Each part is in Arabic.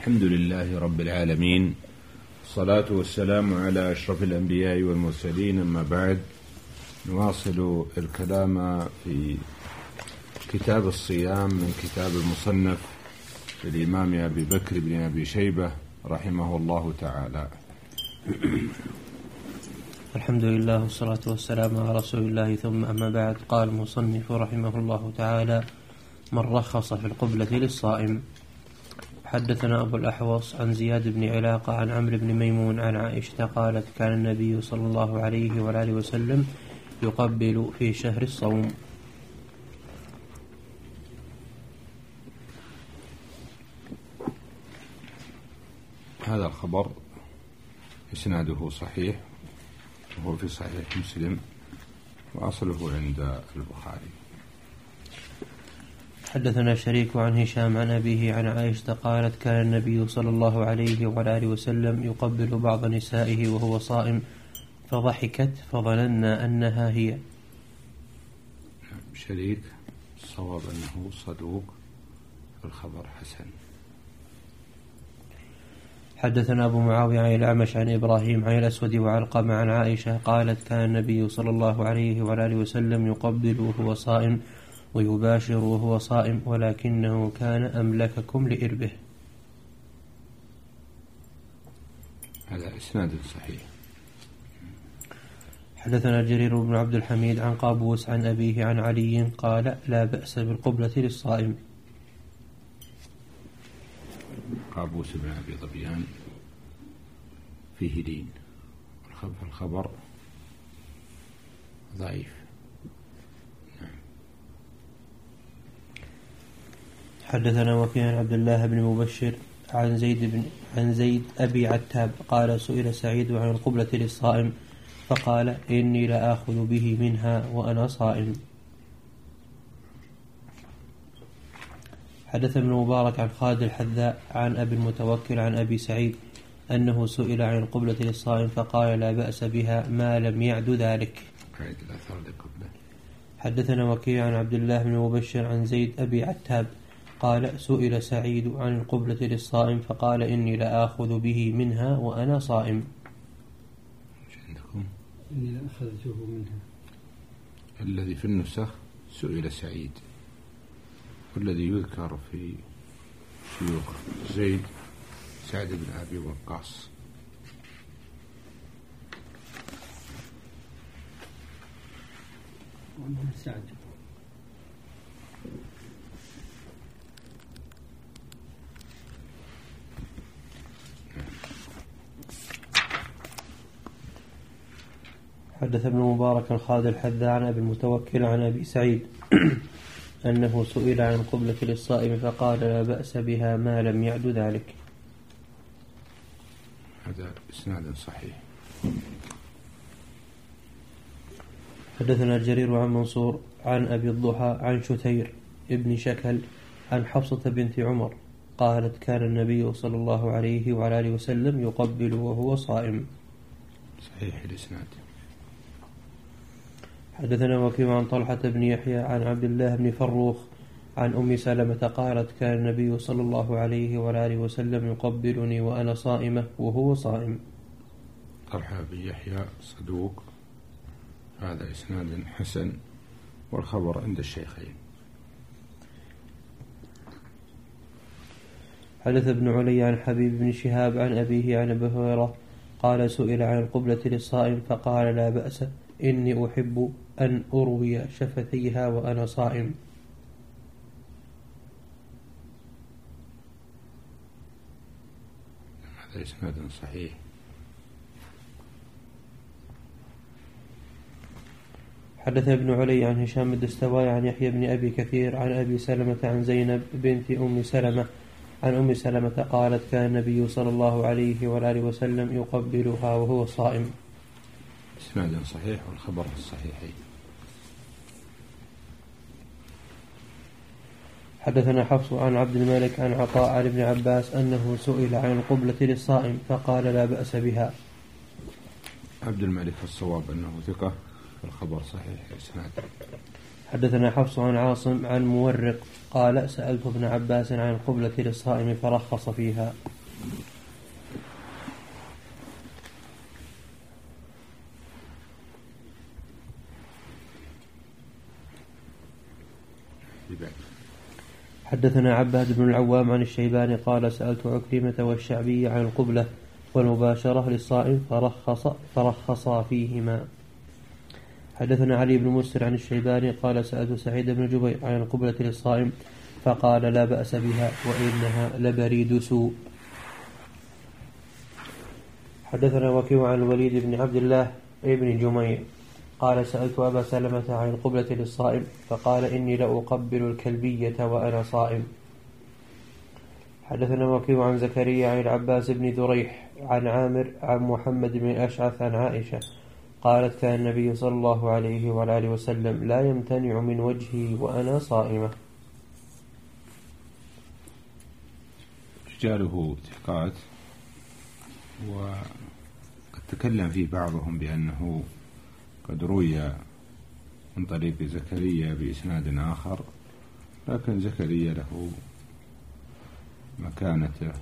الحمد لله رب العالمين، الصلاة والسلام على أشرف الأنبياء والمرسلين، أما بعد. نواصل الكلام في كتاب الصيام من كتاب المصنف للإمام أبي بكر بن أبي شيبة رحمه الله تعالى. الحمد لله والصلاة والسلام على رسول الله، ثم أما بعد. قال المصنف رحمه الله تعالى: من رخص في القبلة للصائم. حدثنا أبو الأحوص عن زياد بن علاقة عن عمرو بن ميمون عن عائشة قالت: كان النبي صلى الله عليه وآله وسلم يقبل في شهر الصوم. هذا الخبر إسناده صحيح، وهو في صحيح مسلم، وأصله عند البخاري. حدثنا شريك عن هشام عن أبيه عن عائشة قالت: كان النبي صلى الله عليه وآله وسلم يقبل بعض نسائه وهو صائم، فضحكت فظننا أنها هي. شريك الصواب أنه صدوق، الخبر حسن. حدثنا أبو معاوية عن الأعمش عن إبراهيم عن الأسود وعلقمة عن عائشة قالت: كان النبي صلى الله عليه وآله وسلم يقبل وهو صائم ويباشر وهو صائم، ولكنه كان أملككم لإربه. هذا إسناد صحيح. حدثنا جرير بن عبد الحميد عن قابوس عن أبيه عن علي قال: لا بأس بالقبلة للصائم. قابوس بن أبي ظبيان فيه دين، الخبر ضعيف. حدثنا وكيع عن عبد الله بن مبشر عن زيد أبي عتاب قال: سئل سعيد عن القبلة للصائم فقال: إني لآخذ به منها وأنا صائم. حدث ابن مبارك عن خالد الحذاء عن أبي المتوكل عن أبي سعيد أنه سئل عن القبلة للصائم فقال: لا بأس بها ما لم يعد ذلك. حدثنا وكيع عن عبد الله بن مبشر عن زيد أبي عتاب قال: سئل سعيد عن القبلة للصائم فقال: إني لآخذ به منها وأنا صائم. إني لأخذته منها. الذي في النسخ سئل سعيد، والذي يذكر في شيوخ زيد سعد بن أبي وقاص. سعد. حدث ابن مبارك خالد الحذاء عن أبي المتوكل عن أبي سعيد أنه سئل عن القبلة للصائم فقال: لا بأس بها ما لم يعد ذلك. هذا إسناد صحيح. حدثنا جرير عن منصور عن أبي الضحى عن شتير ابن شكل عن حفصة بنت عمر قالت: كان النبي صلى الله عليه وعلى آله وسلم يقبل وهو صائم. صحيح الإسناد. حدثنا وكيع عن طلحة بن يحيى عن عبد الله بن فروخ عن أم سلمة قالت: كان النبي صلى الله عليه وعلى آله وسلم يقبلني وأنا صائمة وهو صائم. طلحة بن يحيى صدوق، هذا إسناد حسن، والخبر عند الشيخين. حدث ابن علي عن حبيب بن شهاب عن أبيه عن أبي هريرة قال: سئل عن القبلة للصائم فقال: لا بأس، إني أحب أن أروي شفتيها وأنا صائم. هذا إسناد صحيح. حدث ابن علي عن هشام الدستوائي عن يحيى بن أبي كثير عن أبي سلمة عن زينب بنت أم سلمة عن أم سلمة قالت: كان النبي صلى الله عليه وآله وسلم يقبلها وهو صائم. إسناد صحيح، والخبر في الصحيحين. حدثنا حفص عن عبد الملك عن عطاء عن ابن عباس أنه سئل عن القبلة للصائم فقال: لا بأس بها. عبد الملك الصواب أنه ثقة، والخبر صحيح إسناد. حدثنا حفص عن عاصم عن مورق قال: سألت ابن عباس عن القبلة للصائم فرخص فيها. حدثنا عباد بن العوام عن الشيباني قال سألت عكرمة والشعبي عن القبلة والمباشرة للصائم فرخصا فيهما. حدثنا علي بن مسر عن الشيباني قال سألت سعيد بن جبير عن القبلة للصائم فقال لا بأس بها وإنها لبريد سوء. حدثنا وكيع عن الوليد بن عبد الله بن جميع قال سألت أبا سلمة عن القبلة للصائم فقال إني لأقبل الكلبية وأنا صائم. حدثنا وكيع عن زكريا عن العباس بن ذريح عن عامر عن محمد بن الأشعث عن عائشة قالت كان النبي صلى الله عليه وآله وسلم لا يمتنع من وجهي وأنا صائمة. رجاله ثقات، وقد تكلم فيه بعضهم بأنه قد روي من طريق زكريا بإسناد آخر، لكن زكريا له مكانته،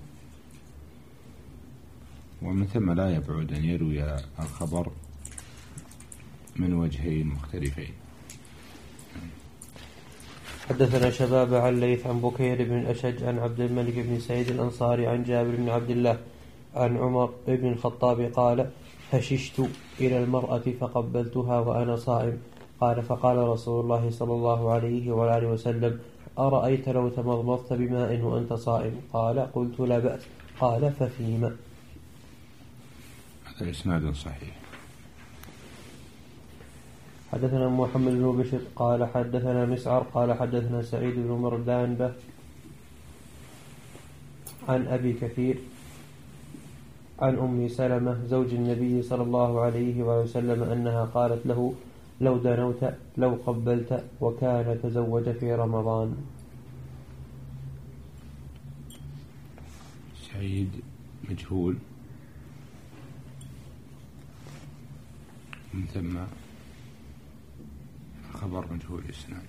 ومن ثم لا يبعد أن يروي الخبر من وجهين مختلفين. حدثنا شباب عن ليث عن بكير بن الأشج عن عبد الملك بن سعيد الأنصاري عن جابر بن عبد الله عن عمر بن الخطاب قال فششت إلى المرأة فقبلتها وأنا صائم قال فقال رسول الله صلى الله عليه وآله وسلم أرأيت لو تمضمضت بماء وأنت صائم؟ قال قلت لا بأس. قال ففيما. هذا إسناد صحيح. حدثنا محمد بن بشر قال حدثنا مسعر قال حدثنا سعيد بن مردان عن أبي كثير عن أم سلمة زوج النبي صلى الله عليه وسلم أنها قالت له لو دنوت لو قبلت، وكان تزوج في رمضان. سعيد مجهول، من ثم خبر مجهول الإسناد.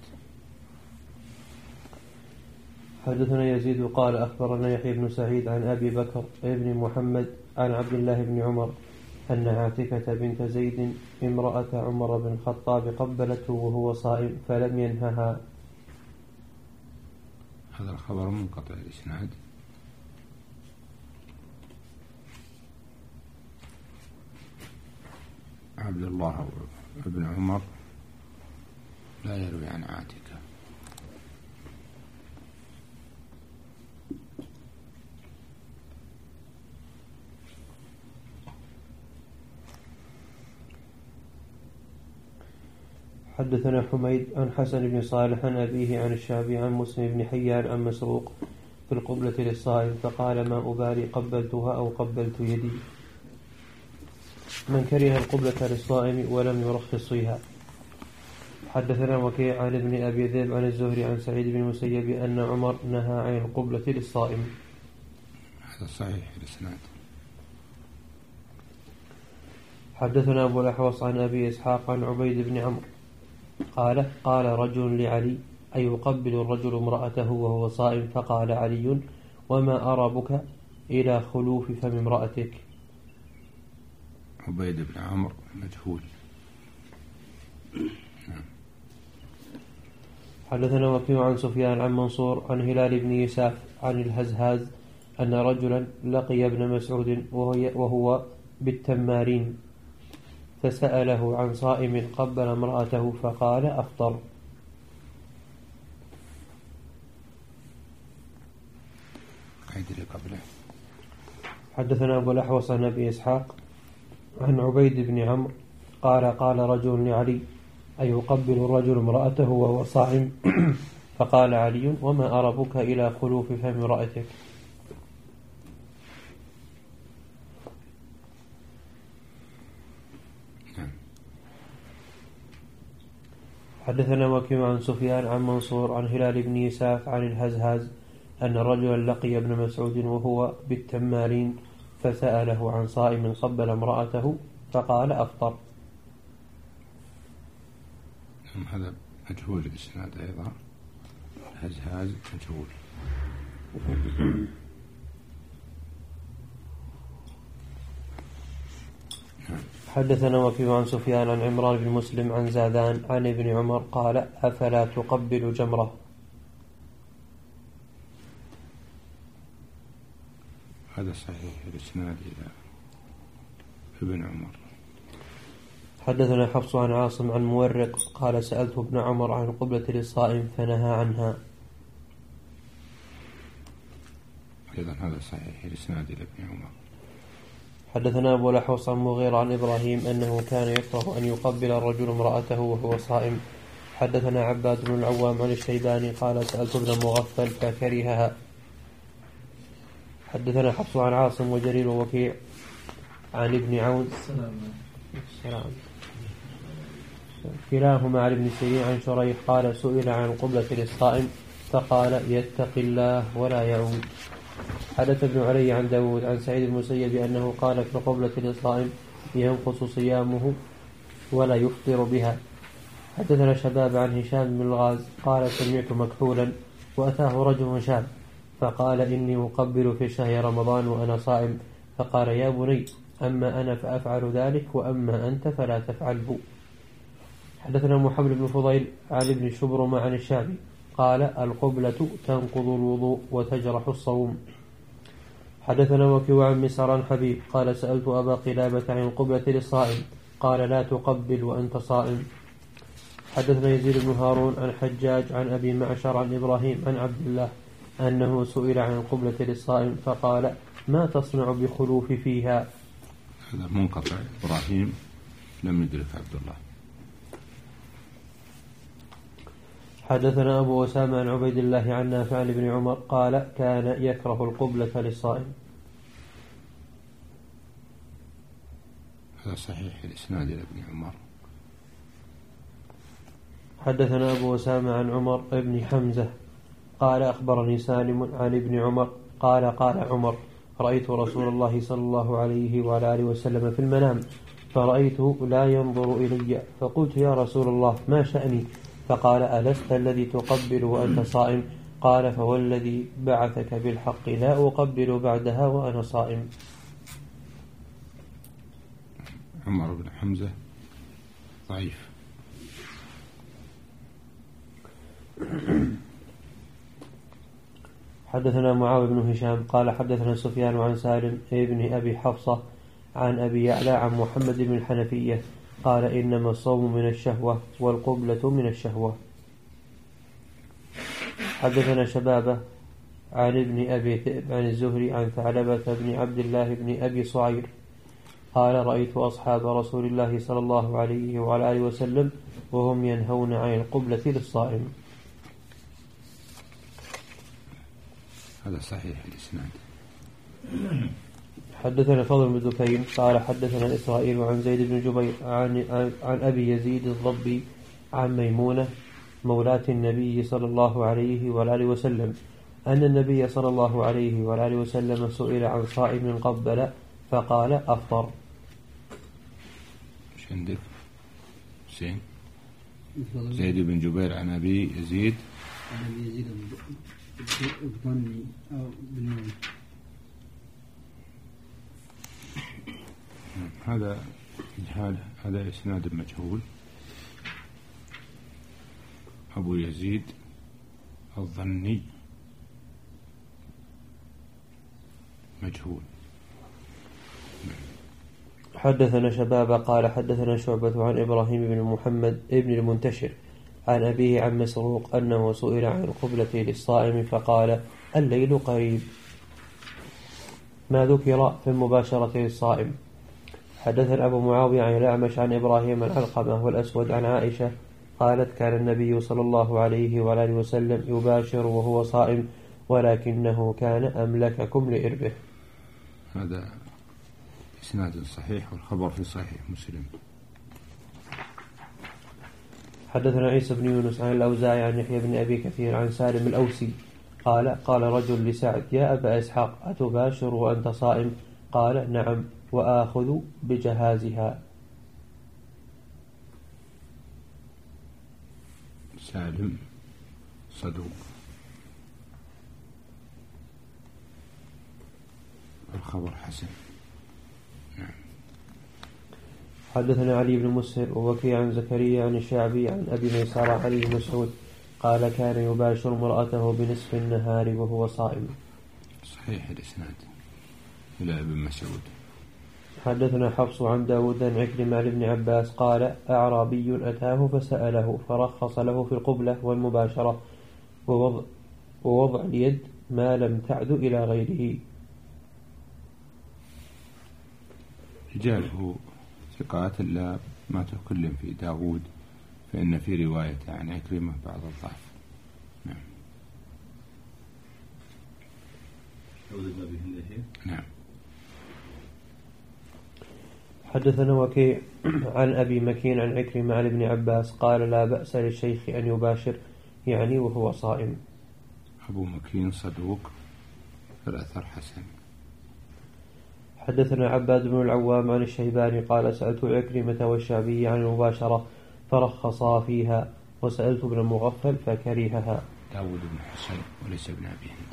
حدثنا يزيد قال أخبرنا يحيى بن سعيد عن أبي بكر بن محمد عن عبد الله بن عمر أن عاتكة بنت زيد امرأة عمر بن الخطاب قبلته وهو صائم فلم ينهها. هذا الخبر منقطع الإسناد. عبد الله بن عمر لا يروي عن عاتكة. حدثنا حميد عن حسن بن صالح عن أبيه عن الشعبي عن مسلم بن حيان عن مسروق في القبلة للصائم فقال ما أبالي قبلتها أو قبلت يدي. من كره القبلة للصائم ولم يرخص فيها. حدثنا وكيع عن ابن أبي ذئب عن الزهري عن سعيد بن المسيب أن عمر نهى عن القبلة للصائم. هذا صحيح الإسناد. حدثنا أبو الأحوص عن أبي إسحاق عن عبيد بن عمرو قال رجل لعلي أيقبل الرجل امرأته وهو صائم؟ فقال علي وما أربك إلى خلوف فم امرأتك. عبيد بن عمرو مجهول. حدثنا وكيع عن سفيان عن منصور عن هلال بن يساف عن الهزهاز أن رجلا لقي ابن مسعود وهو بالتمارين فسأله عن صائم قبل امرأته فقال أفطر. حدثنا أبو الأحوص عن أبي إسحاق عن عبيد بن عمرو قال رجل لعلي أيقبل الرجل امرأته وهو صائم؟ فقال علي وما أربك إلى خلوف فم امرأتك. حدثنا وكيع عن سفيان عن منصور عن هلال بن يساف عن الهزهاز أن رجلا لقي ابن مسعود وهو بالتمارين فسأله عن صائم قبل امرأته فقال أفطر. هذا مجهول الإسناد أيضا. هزهاز مجهول. حدثنا وكيع عن سفيان عن عمران بن مسلم عن زادان عن ابن عمر قال أفلا تقبل جمرة. هذا صحيح الإسناد إلى ابن عمر. حدثنا حفص عن عاصم عن مورق قال سألت ابن عمر عن القبلة للصائم فنهى عنها. أيضا هذا صحيح الإسناد إلى ابن عمر. حدثنا أبو الأحوص عن مغيرة عن إبراهيم أنه كان يكره أن يقبل الرجل امرأته وهو صائم. حدثنا عباد بن العوام عن الشيباني قال سألت ابن مغفل فكرهها. حدثنا حفص عن عاصم وجرير ووكيع عن ابن عون كلاهما عن ابن سيرين عن شريح قال سئل عن القبلة للصائم فقال يتق الله ولا يعود. حدث ابن علي عن داود عن سعيد المسيب أنه قال في القبلة للصائم ينقص صيامه ولا يفطر بها. حدثنا شباب عن هشام بن الغاز قال سمعت مكحولا وأتاه رجل شاب فقال إني أقبل في شهر رمضان وأنا صائم فقال يا بني أما أنا فأفعل ذلك وأما أنت فلا تفعله. حدثنا محمد بن فضيل عن ابن شبرمة عن الشامي قال القبلة تنقض الوضوء وتجرح الصوم. حدثنا وكيع عن مسعر عن حبيب قال سألت أبا قلابة عن القبلة للصائم قال لا تقبل وأنت صائم. حدثنا يزيد بن هارون عن حجاج عن أبي معشر عن إبراهيم عن عبد الله أنه سئل عن القبلة للصائم فقال ما تصنع بخلوف فيها. هذا منقطع. إبراهيم لم يدرك عبد الله. حدثنا أبو أسامة عن عبيد الله عن نافع عن ابن عمر قال كان يكره القبلة للصائم. هذا صحيح الإسناد إلى ابن عمر. حدثنا أبو أسامة عن عمر بن حمزة قال أخبرني سالم عن ابن عمر قال عمر رأيت رسول الله صلى الله عليه وعلى آله وسلم في المنام فرأيته لا ينظر إلي فقلت يا رسول الله ما شأني فقال ألست الذي تقبل وأنت صائم قال فوالذي بعثك بالحق لا أقبل بعدها وأنا صائم. عمر بن حمزة ضعيف. حدثنا معاوية بن هشام قال حدثنا سفيان عن سالم ابن أبي حفصة عن أبي يعلى عن محمد بن الحنفية قال إنما الصوم من الشهوة والقبلة من الشهوة. حدثنا شبابة عن ابن أبي ذئب عن الزهري عن ثعلبة بن عبد الله بن أبي صعير قال رأيت أصحاب رسول الله صلى الله عليه وعلى آله وسلم وهم ينهون عن القبلة للصائم. هذا صحيح الإسناد. حدثنا فضل بن دكين قال حدثنا إسرائيل عن زيد بن جبير عن أبي يزيد الضبي عن ميمونة مولاة النبي صلى الله عليه وآله وسلم أن النبي صلى الله عليه وآله وسلم سئل عن صائم قبل فقال أفطر. ايش عندك؟ حسين زيد بن جبير عن أبي يزيد الظني أو بالنون. هذا إسناد مجهول. أبو يزيد الظني مجهول. حدثنا شباب قال حدثنا شعبة عن إبراهيم بن محمد ابن المنتشر عن أبيه عن مسروق أنه سئل عن القبلة للصائم فقال الليل قريب ما ذكر في المباشرة للصائم. حدثنا أبو معاوية عن الأعمش عن إبراهيم العلقمة والأسود عن عائشة قالت كان النبي صلى الله عليه وآله وسلم يباشر وهو صائم ولكنه كان أملككم لإربه. هذا إسناد صحيح والخبر في صحيح مسلم. حدثنا عيسى بن يونس عن الأوزاعي عن يحيى بن أبي كثير عن سالم الأوسي قال رجل لسعد يا أبا إسحاق أتباشر وأنت صائم؟ قال نعم وآخذ بجهازها. سالم صدوق الخبر حسن. حدثنا علي بن مسهر ووكيع عن زكريا عن الشعبي عن أبي ميسرة عن ابن مسعود قال كان يباشر امرأته بنصف النهار وهو صائم. صحيح الإسناد إلى ابن مسعود. حدثنا حفص عن داود عن عكرمة عن ابن عباس قال أعرابي أتاه فسأله فرخص له في القبلة والمباشرة ووضع اليد ما لم تعد إلى غيره. رجاله ثقات لا ما تكلم في داود، فإن في رواية عن عكرمة بعض الضعف. نعم. نعم. حدثنا وكيع عن أبي مكين عن عكرمة عن ابن عباس قال لا بأس للشيخ أن يباشر يعني وهو صائم. أبو مكين صدوق فالأثر حسن. حدثنا عباد بن العوام عن الشيباني قال سألت عكرمة والشعبي عن المباشرة فرخصا فيها وسألت ابن المغفل فكرهها. داود بن حسين وليس ابن أبي هند.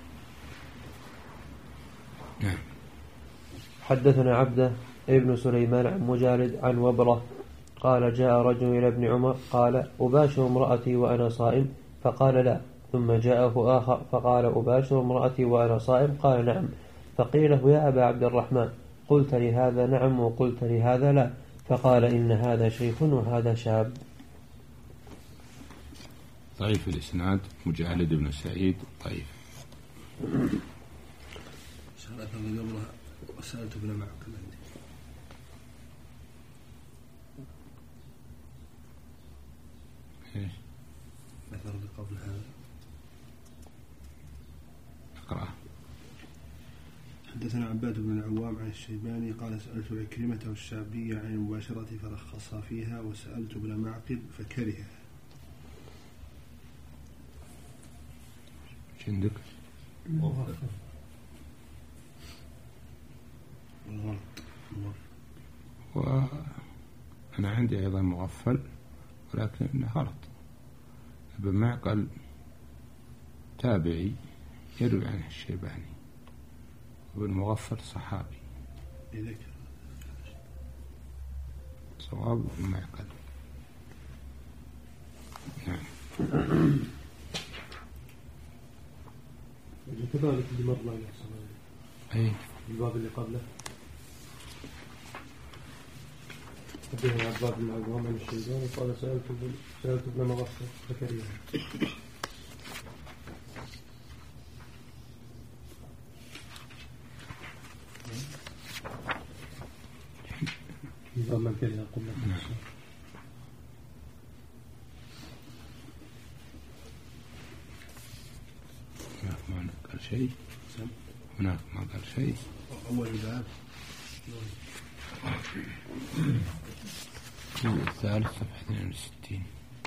نعم. حدثنا عبده ابن سليمان عن مجالد عن وبرة قال جاء رجل إلى ابن عمر قال أباشر امرأتي وأنا صائم فقال لا، ثم جاءه آخر فقال أباشر امرأتي وأنا صائم قال نعم، فقيل له يا أبا عبد الرحمن قلت لهذا نعم وقلت لهذا لا، فقال إن هذا شيخ وهذا شاب. ضعيف الإسناد مجالد بن سعيد ضعيف. سألت من قبلها وسألت ابن معقل عندي. ايش؟ ذكر قبل هذا. اقرأ. حدثنا عباد بن العوام عن الشيباني قال سألت عكرمة والشعبي عن المباشرة فرخصا فيها وسألت ابن معقل فكرهها. ايش عندك؟ وأنا عندي أيضا مغفل ولكن إنه غلط. ابن معقل تابعي يروي عنه الشيباني، وابن مغفل صحابي. صواب ابن معقل. نعم. كذلك اللي مر معنا أي الباب اللي قبله. حدثنا عباد بن العوام عن الشيباني قال سألت ابن مغفل فكرهها. الباب من كره قبله. هناك ما قال شيء. هناك ما قال شيء. أول باب الثالث صفحة 62.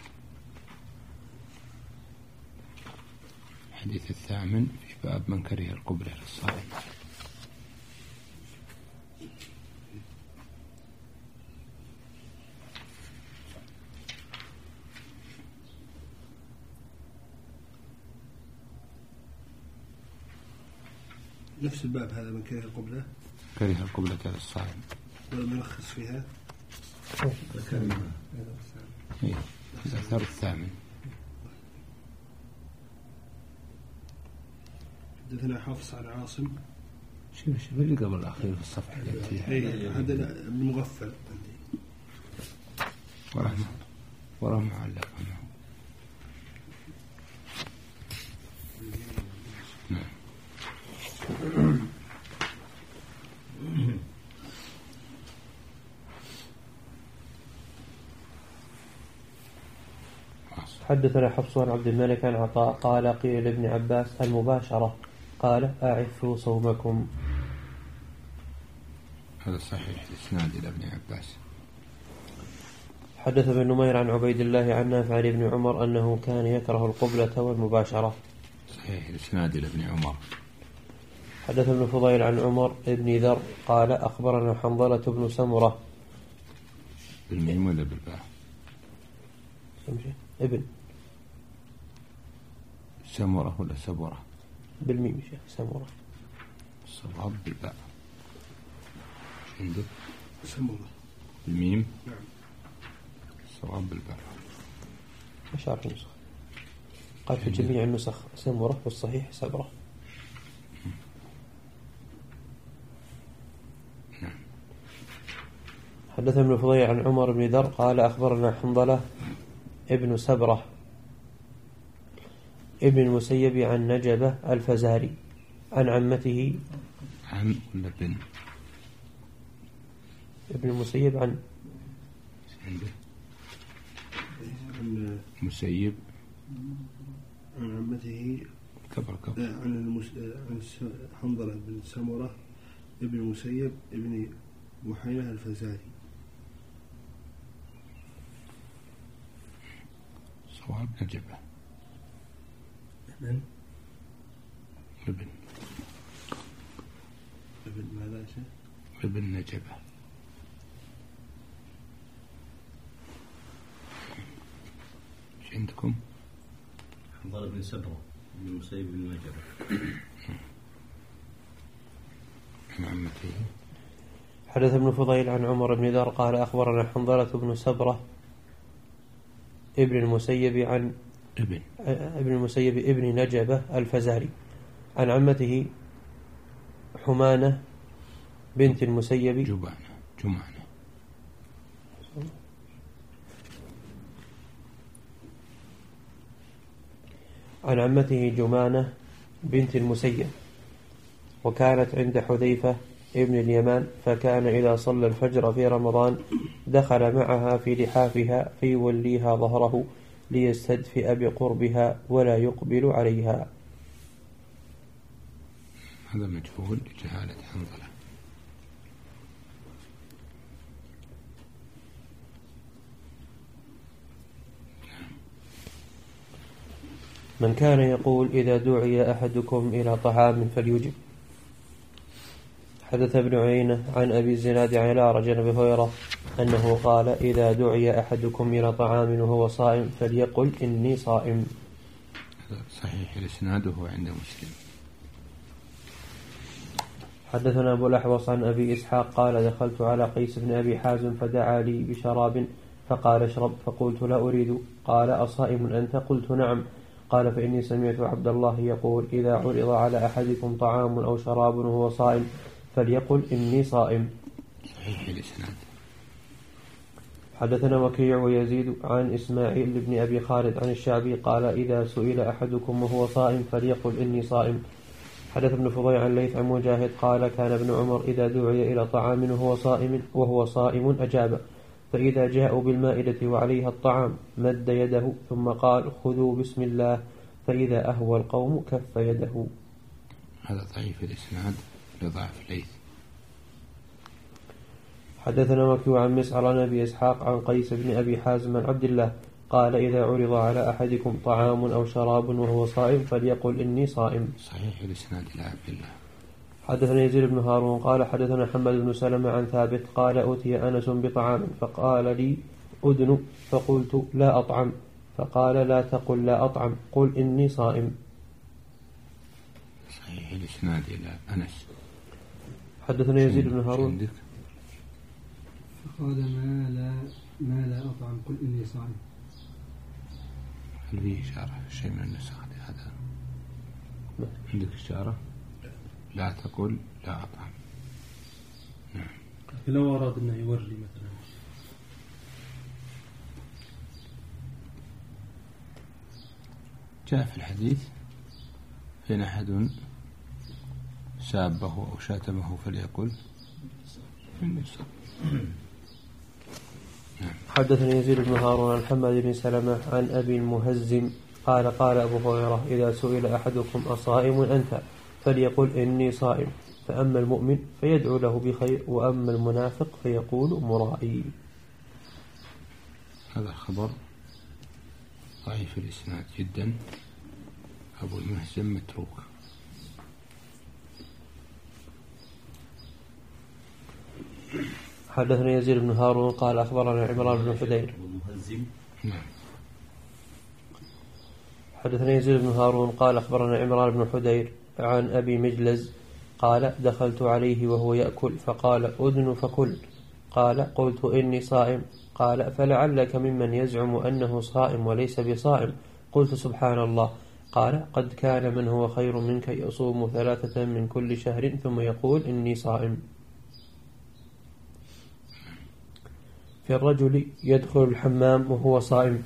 الحديث الثامن في باب من كره القبلة للصائم. نفس الباب هذا من كره القبلة. كره القبلة للصائم. والملخص فيها الأثر الثامن. حدثنا حفص عن عاصم. شو اللي قبل الأخير في الصفحة اللي فيها؟ هذا المغفل وراه معلق. نعم. حدثنا حفص عن عبد الملك عن عطاء قال قيل لابن عباس المباشرة قال أعفوا صومكم. هذا صحيح الإسناد إلى ابن عباس. حدث ابن نمير عن عبيد الله عن نافع عن ابن عمر أنه كان يكره القبلة والمباشرة. صحيح الإسناد إلى ابن عمر. حدث ابن فضيل عن عمر بن ذر قال أخبرنا حنظلة بن سمرة. بالميم ولا بالباء؟ ابن سمرة ولا سبرة؟ بالميم شيخ سمرة. الصواب بالباء. عندك سمرة. الميم. نعم. الصواب بالباء. مش عارف النسخ. قال في جميع النسخ سمرة والصحيح سبرة. حدثنا ابن فضيل عن عمر بن ذر قال أخبرنا حنظلة ابن سبرة ابن المسيب عن نجبة الفزاري عن عمته. عن ولا بن؟ ابن المسيب عن مسيب عن عمته كبر عن حنظلة بن سمرة ابن المسيب ابن بحينة الفزاري. صواب نجبة. ابن ماذا شيء؟ ابن نجبة. ايش عندكم؟ حنظلة بن سبرة بن المسيب بن نجبة. عن عمته. حدث ابن فضيل عن عمر بن ذر قال أخبرنا حنظلة بن سبرة ابن المسيب عن ابن المسيب ابن نجبة الفزاري عن عمته حمانة بنت المسيب جمانة عن عمته جمانة بنت المسيب وكانت عند حذيفة ابن اليمان فكان إذا صلى الفجر في رمضان دخل معها في لحافها فيوليها ظهره ليستدفئ بقربها ولا يقبل عليها. هذا مجهول لجهالة حنظلة. من كان يقول إذا دعي أحدكم إلى طعام فليجب. حدث ابن عيينة عن أبي الزناد عن الأعرج عن أبي هريرة أنه قال إذا دعي أحدكم إلى طعام وهو صائم فليقل إني صائم. هذا صحيح الإسناد وهو عند مسلم. حدثنا أبو الأحوص عن أبي إسحاق قال دخلت على قيس بن أبي حازم فدعا لي بشراب فقال اشرب فقلت لا أريد. قال أصائم أنت؟ قلت نعم. قال فإني سمعت عبد الله يقول إذا عرض على أحدكم طعام أو شراب وهو صائم فليقل إني صائم. صحيح الإسناد. حدثنا وكيع ويزيد عن إسماعيل بن أبي خالد عن الشعبي قال إذا سئل أحدكم وهو صائم فليقل إني صائم. حدث ابن فضيل عن ليث عن مجاهد قال كان ابن عمر إذا دعي إلى طعام وهو صائم أجاب فإذا جاءوا بالمائدة وعليها الطعام مد يده ثم قال خذوا بسم الله فإذا أهوى القوم كف يده. هذا ضعيف الإسناد لضعف ليث. حدثنا وكيع عن مسعر عن أبي إسحاق عن قيس بن أبي حازم عن عبد الله قال إذا عرض على أحدكم طعام أو شراب وهو صائم فليقل إني صائم. صحيح الإسناد إلى عبد الله. حدثنا يزيد بن هارون قال حدثنا حمد بن سلمة عن ثابت قال أتي أنس بطعام فقال لي أدن فقلت لا أطعم فقال لا تقل لا أطعم قل إني صائم. صحيح الإسناد إلى أنس. حدثنا يزيد بن هارون فقال ما لا أطعم قل إني صائم. هل فيه إشارة شيء من النسخ هذا؟ عندك إشارة؟ لا تقل لا أطعم. نعم. لو أراد أنه يوري مثلا جاء في الحديث إن أحد سابه أو شاتمه فليقل إني صائم. حدثني يزيد بن هارون عن حماد بن سلمة عن أبي المهزم قال قال أبو هريرة إذا سئل أحدكم أصائم أنت فليقل إني صائم فأما المؤمن فيدعو له بخير وأما المنافق فيقول مرائي. هذا خبر ضعيف الإسناد جدا. أبو المهزم متروك. حدثنا يزيد بن هارون قال أخبرنا عمران بن حدير. نعم. حدثنا يزيد بن هارون قال أخبرنا عمران بن حدير عن أبي مجلز قال دخلت عليه وهو يأكل فقال أدن فكل قال قلت إني صائم. قال فلعلك ممن يزعم أنه صائم وليس بصائم. قلت سبحان الله. قال قد كان من هو خير منك يصوم 3 من كل شهر ثم يقول إني صائم. في الرجل يدخل الحمام وهو صائم.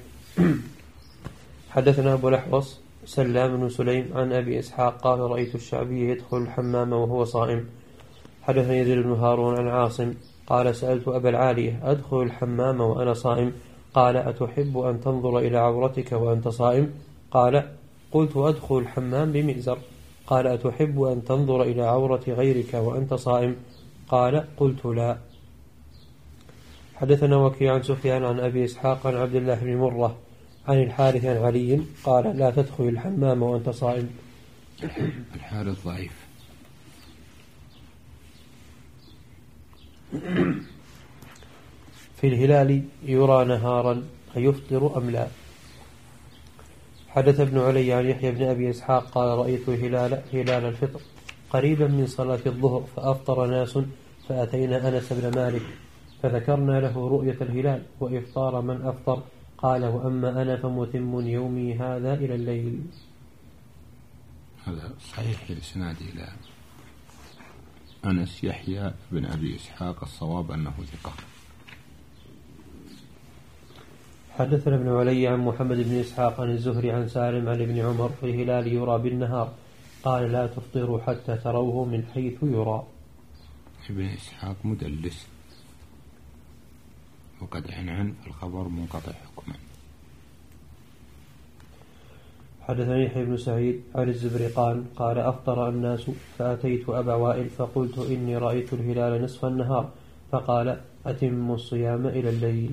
حدثنا أبو الأحوص سلام بن سليم عن أبي إسحاق قال رأيت الشعبي يدخل الحمام وهو صائم. حدثنا يزيد بن هارون عن عاصم قال سألت أبا العالية أدخل الحمام وأنا صائم؟ قال أتحب أن تنظر إلى عورتك وأنت صائم؟ قال قلت أدخل الحمام بمئزر. قال أتحب أن تنظر إلى عورة غيرك وأنت صائم؟ قال قلت لا. حدثنا وكيع عن سفيان عن أبي إسحاق عن عبد الله بن مرة عن الحارث عن علي قال لا تدخل الحمام وأنت صائم. الحارث ضعيف. في الهلال يرى نهارا أيفطر أم لا؟ حدث ابن علي عن يحيى بن أبي إسحاق قال رأيت هلال الفطر قريبا من صلاة الظهر فأفطر ناس فأتينا أنس بن مالك فذكرنا له رؤية الهلال وإفطار من أفطر. قال وأما أنا فمتم يومي هذا إلى الليل. هذا صحيح الإسناد إلى أنس. يحيى بن أبي إسحاق الصواب أنه ثقة. حدثنا ابن علي عن محمد بن إسحاق عن الزهري عن سالم عن ابن عمر في الهلال يرى بالنهار قال لا تفطروا حتى تروه من حيث يرى. ابن إسحاق مدلس وقد عنعن الخبر منقطع حكما. حدثني يحيى بن سعيد عن الزبرقان قال أفطر الناس فأتيت أبا وائل فقلت إني رأيت الهلال نصف النهار فقال أتم الصيام إلى الليل.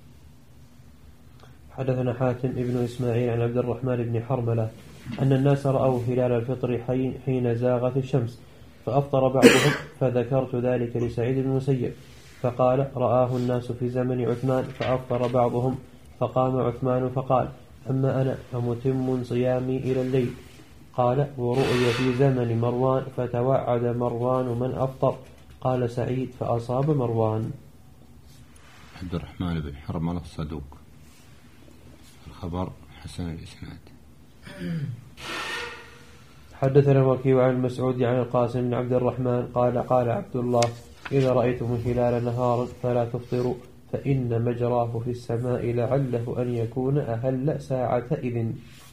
حدثنا حاتم ابن إسماعيل عن عبد الرحمن بن حرملة أن الناس رأوا هلال الفطر حين زاغت الشمس فأفطر بعضهم فذكرت ذلك لسعيد بن المسيب فقال رآه الناس في زمن عثمان فأفطر بعضهم فقام عثمان فقال أما أنا فمتم صيامي إلى الليل. قال ورؤي في زمن مروان فتوعد مروان من أفطر. قال سعيد فأصاب مروان. عبد الرحمن بن حرملة صدوق الخبر حسن الإسناد. حدثنا وكيع عن مسعود عن القاسم بن عبد الرحمن قال قال عبد الله إذا رأيتم الهلال نهارا فلا تفطروا فإن مجراه في السماء لعله أن يكون أهل ساعة إذن.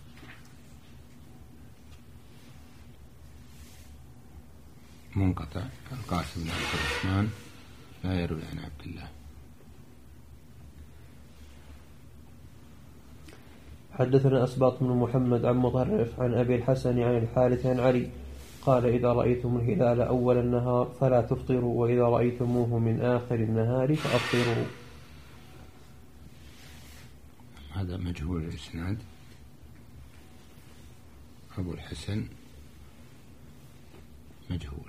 منقطع. القاسم بن عبد الرحمن لا يروي عن عبد الله. حدثنا أسباط بن محمد عن مطرف عن أبي الحسن عن الحارث عن علي قال إذا رأيتم الهلال أول النهار فلا تفطروا وإذا رأيتموه من آخر النهار فأفطروا. هذا مجهول الإسناد. أبو الحسن مجهول.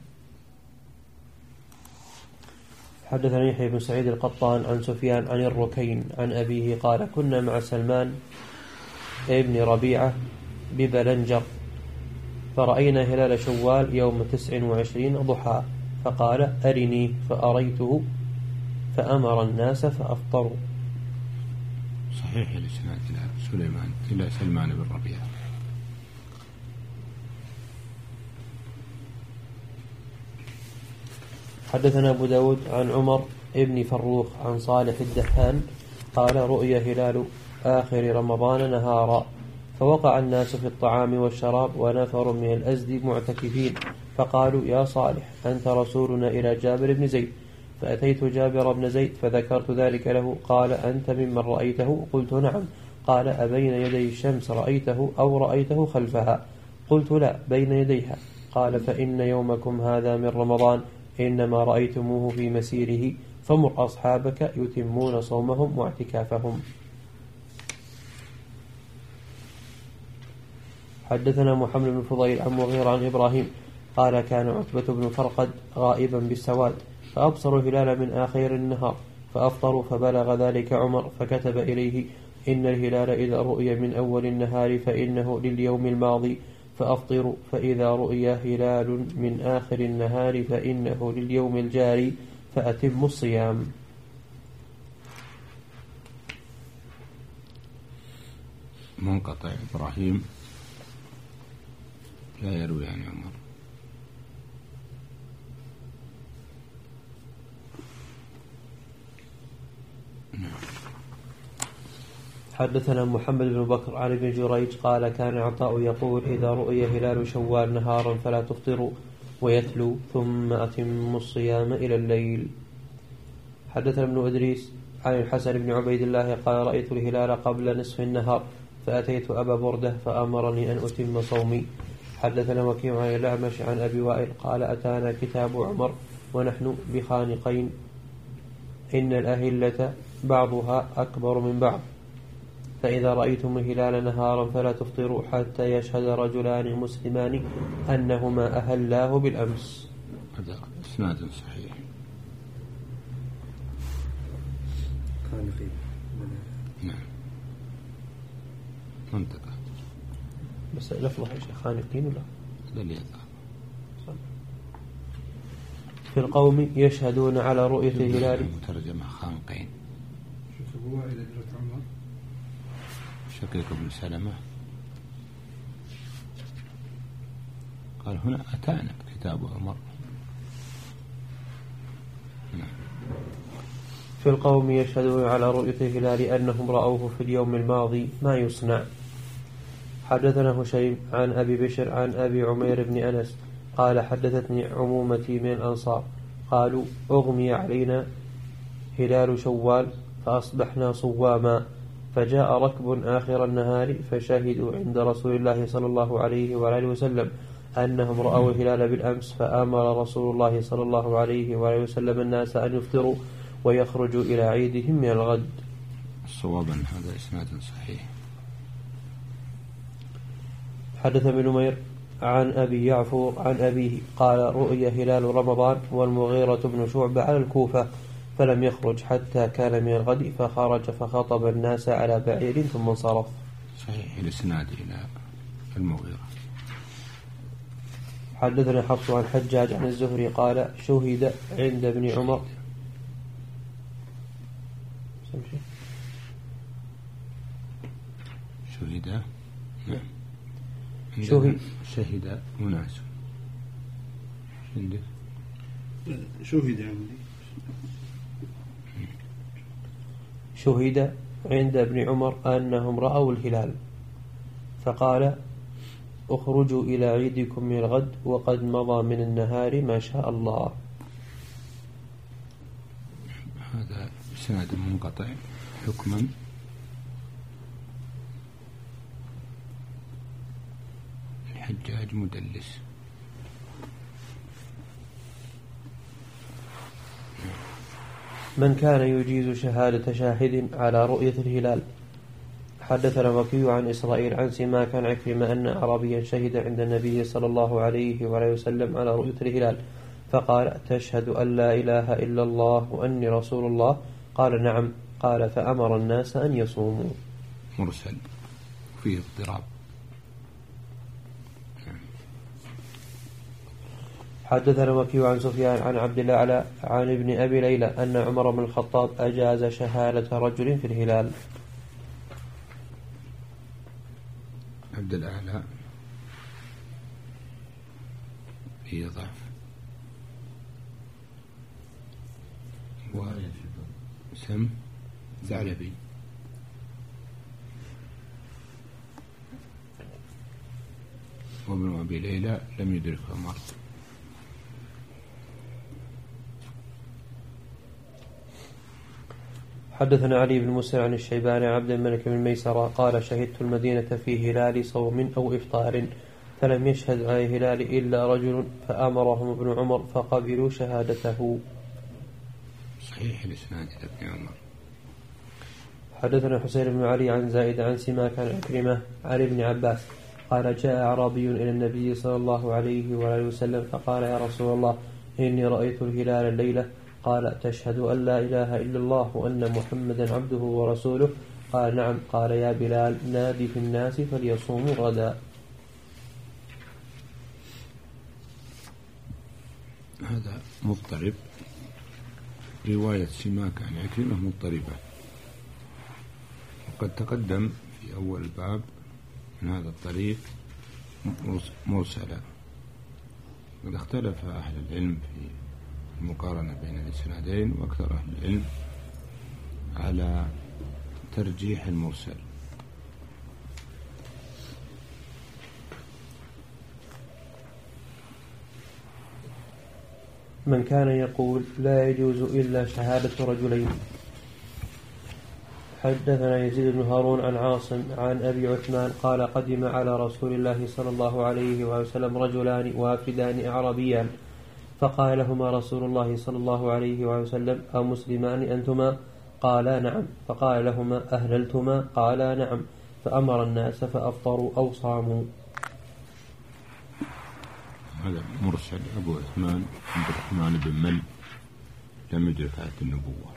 حدثني يحيى بن سعيد القطان عن سفيان عن الركين عن أبيه قال كنا مع سلمان ابن ربيعة ببلنجر فرأينا هلال شوال يوم 29 ضحى فقال أرني فأريته فأمر الناس فأفطروا. صحيح الإسناد إلى سلمان بن ربيعة. حدثنا أبو داود عن عمر ابن فروخ عن صالح الدهان قال رؤيا هلال آخر رمضان نهارا فوقع الناس في الطعام والشراب ونفر من الأزد معتكفين فقالوا يا صالح أنت رسولنا إلى جابر بن زيد. فأتيت جابر بن زيد فذكرت ذلك له قال أنت ممن رأيته؟ قلت نعم. قال أبين يدي الشمس رأيته أو رأيته خلفها؟ قلت لا بين يديها. قال فإن يومكم هذا من رمضان إنما رأيتموه في مسيره فمر أصحابك يتمون صومهم واعتكافهم. حدثنا محمد بن فضيل عن مغيرة عن إبراهيم قال كان عتبة بن فرقد غائبا بالسواد فأبصروا الهلال من آخر النهار فأفطروا فبلغ ذلك عمر فكتب إليه إن الهلال إذا رؤي من أول النهار فإنه لليوم الماضي فأفطروا فإذا رؤي هلال من آخر النهار فإنه لليوم الجاري فأتموا الصيام. منقطع. إبراهيم لا يروي عن عمر. حدثنا محمد بن بكر عن ابن جريج قال كان عطاء يقول إذا رؤي هلال شوال نهارا فلا تفطروا ويتلو ثم أتموا الصيام إلى الليل. حدثنا ابن إدريس عن الحسن بن عبيد الله قال رأيت الهلال قبل نصف النهار فأتيت أبا بردة فأمرني أن أتم صومي. حدثنا وكيع عن الأعمش عن أبي وائل قال أتانا كتاب عمر ونحن بخانقين إن الأهلة بعضها أكبر من بعض فإذا رأيتم الهلال نهارا فلا تفطروا حتى يشهد رجلان مسلمان أنهما أهلاه بالأمس. هذا إسناد صحيح. نعم منطقة بس لفظها يا شيخ خانقين ولا دليل. في القوم يشهدون على رؤية الهلال. مترجمة خانقين. شوف هو إلى درجة عمر شقيق بن سلمة قال هنا أتانا كتاب عمر. في القوم يشهدون على رؤية الهلال أنهم رأوه في اليوم الماضي ما يصنع. حدثنا هشيم عن أبي بشر عن أبي عمير بن أنس قال حدثتني عمومتي من الأنصار قالوا أغمي علينا هلال شوال فأصبحنا صواما فجاء ركب آخر النهار فشهدوا عند رسول الله صلى الله عليه وآله وسلم أنهم رأوا الهلال بالأمس فأمر رسول الله صلى الله عليه وآله وسلم الناس أن يفطروا ويخرجوا إلى عيدهم من الغد. صوابا هذا إسناد صحيح. حدث ابن نمير عن أبي يعفور عن أبيه قال رؤي هلال رمضان والمغيرة بن شعبة على الكوفة فلم يخرج حتى كان من الغد فخرج فخطب الناس على بعير ثم انصرف. صحيح الإسناد إلى المغيرة. حدثنا حفص عن حجاج عن الزهري قال شهد عند ابن عمر شهد مناس شهد عند ابن عمر أنهم رأوا الهلال فقال اخرجوا إلى عيدكم من الغد وقد مضى من النهار ما شاء الله. هذا سند منقطع حكما الحجاج مدلس. من كان يجيز شهادة شاهد على رؤية الهلال. حدثنا وكيع عن إسرائيل عن سماك عن عكرمة أن أعرابيا شهد عند النبي صلى الله عليه وآله وسلم على رؤية الهلال فقال تشهد أن لا إله إلا الله وأني رسول الله قال نعم قال فأمر الناس أن يصوموا. مرسل فيه اضطراب. حدثنا وكيع عن سفيان عن عبد الأعلى عن ابن أبي ليلى أن عمر بن الخطاب أجاز شهادة رجل في الهلال. عبد الأعلى فيه ضعف وسم ثعلبي. وابن أبي ليلى لم يدرك عمر. حدثنا علي بن مسلم عن الشيباني عبد الملك بن ميسرة قال شهدت المدينة في هلال صوم أو إفطار فلم يشهد على الهلال إلا رجل فأمرهم ابن عمر فقبلوا شهادته. صحيح الإسناد ابن عمر. حدثنا حسين بن علي عن زائد عن سماك عن عكرمة عن ابن عباس قال جاء أعرابي إلى النبي صلى الله عليه وآله وسلم فقال يا رسول الله إني رأيت الهلال الليلة قال تشهد أن لا إله إلا الله وأن محمدا عبده ورسوله قال نعم قال يا بلال نادي في الناس فليصوموا غدا. هذا مضطرب رواية سماك عن عكرمة مضطربة، وقد تقدم في أول الباب من هذا الطريق مرسلة. قد اختلف أهل العلم في المقارنة بين الإسنادين، وأكثر أهل العلم على ترجيح المرسل. من كان يقول لا يجوز إلا شهادة رجلين. حدثنا يزيد بن هارون عن عاصم عن أبي عثمان قال قدم على رسول الله صلى الله عليه وسلم رجلان وافدان أعرابيان، فقال لهما رسول الله صلى الله عليه وسلم أمسلمان أنتما؟ قالا نعم. فقال لهما أهللتما؟ قالا نعم. فأمر الناس فأفطروا أو صاموا. هذا مرسل أبو عثمان عبد الرحمن بن من لم يدرك آية النبوة.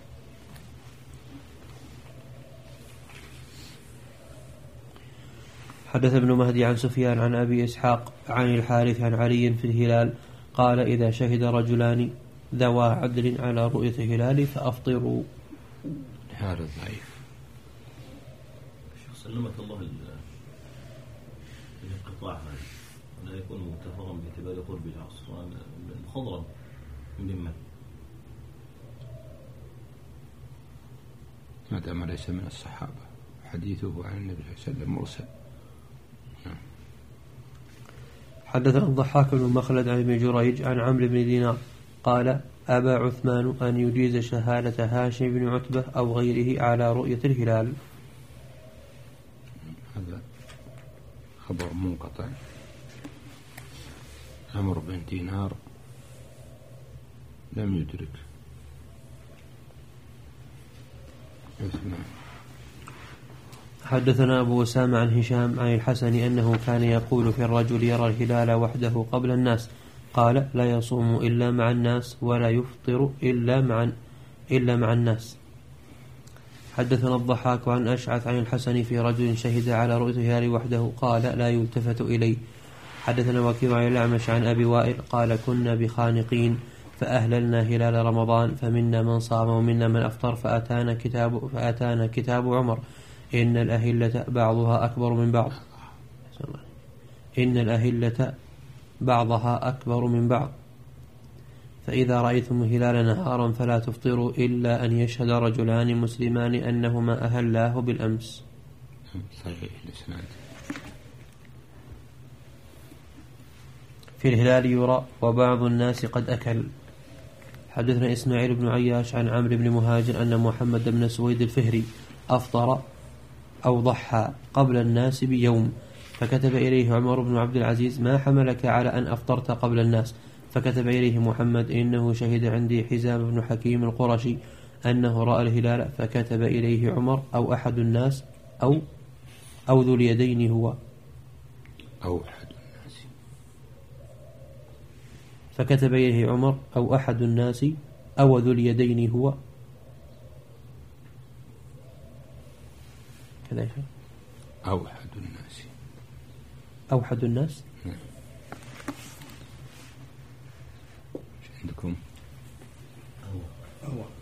حدث ابن مهدي عن سفيان عن أبي إسحاق عن الحارث عن علي في الهلال قال إذا شهد رجلان ذوى عدل على رؤية هلال فأفطروا. هذا ضعيف. سلمك الله الانقطاع هذا ولا يكون متفرا باعتبار قرب العصر مخضرا ممن ما دام ليس من الصحابة حديثه عن النبي صلى الله عليه وسلم مرسل. حدثنا الضحاك بن مخلد عن ابن جريج عن عمرو بن دينار قال أبى عثمان أن يجيز شهادة هاشم بن عتبة أو غيره على رؤية الهلال. هذا خبر منقطع. عمرو بن دينار لم يدرك عثمان. حدثنا أبو أسامة عن هشام عن الحسن أنه كان يقول في الرجل يرى الهلال وحده قبل الناس قال لا يصوم إلا مع الناس ولا يفطر إلا مع الناس. حدثنا الضحاك عن أشعث عن الحسن في رجل شهد على رؤية الهلال وحده قال لا يلتفت إليه. حدثنا وكيع عن الأعمش عن أبي وائل قال كنا بخانقين فأهللنا هلال رمضان فمنا من صام ومنا من أفطر فأتانا كتاب عمر إن الأهلة بعضها أكبر من بعض بعضها أكبر من بعض فإذا رأيتم هلال نهارا فلا تفطروا إلا أن يشهد رجلان مسلمان أنهما أهلاه بالأمس. صحيح الإسناد. في الهلال يرى وبعض الناس قد أكل. حدثنا إسماعيل بن عياش عن عمرو بن مهاجر أن محمد بن سويد الفهري أفطر أو ضحى قبل الناس بيوم فكتب إليه عمر بن عبد العزيز ما حملك على أن أفطرت قبل الناس؟ فكتب إليه محمد إنه شهد عندي حزام بن حكيم القرشي أنه رأى الهلال. فكتب إليه عمر أو أحد الناس أو ذو اليدين هو أو أحد الناس. فكتب إليه عمر أو أحد الناس أو ذو اليدين هو كذا أو أحد الناس. أوحد الناس. نعم. عندكم أو